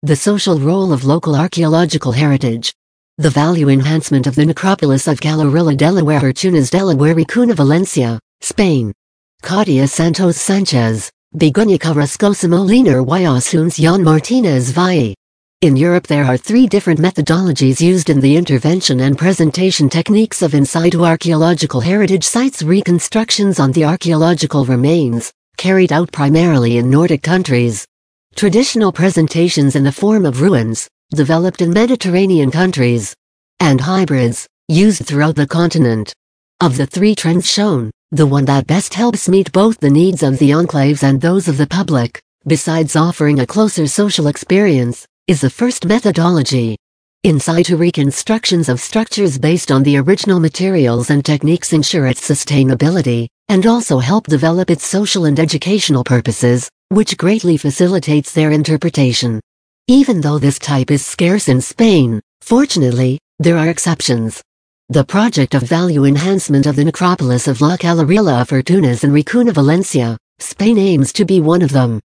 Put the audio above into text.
The social role of local archaeological heritage. The value enhancement of the necropolis of Gallerilla Delaware Fortunas Delaware Ricuna Valencia, Spain. Claudia Santos Sanchez, Begoña Carrascosa Molina y Asunción Martinez Valle. In Europe there are three different methodologies used in the intervention and presentation techniques of in situ archaeological heritage sites reconstructions on the archaeological remains, carried out primarily in Nordic countries. Traditional presentations in the form of ruins, developed in Mediterranean countries. And hybrids, used throughout the continent. Of the three trends shown, the one that best helps meet both the needs of the enclaves and those of the public, besides offering a closer social experience, is the first methodology. In situ reconstructions of structures based on the original materials and techniques ensure its sustainability, and also help develop its social and educational purposes, which greatly facilitates their interpretation. Even though this type is scarce in Spain, fortunately, there are exceptions. The project of value enhancement of the necropolis of La Gallerilla Fortunas in Ricuna Valencia, Spain aims to be one of them.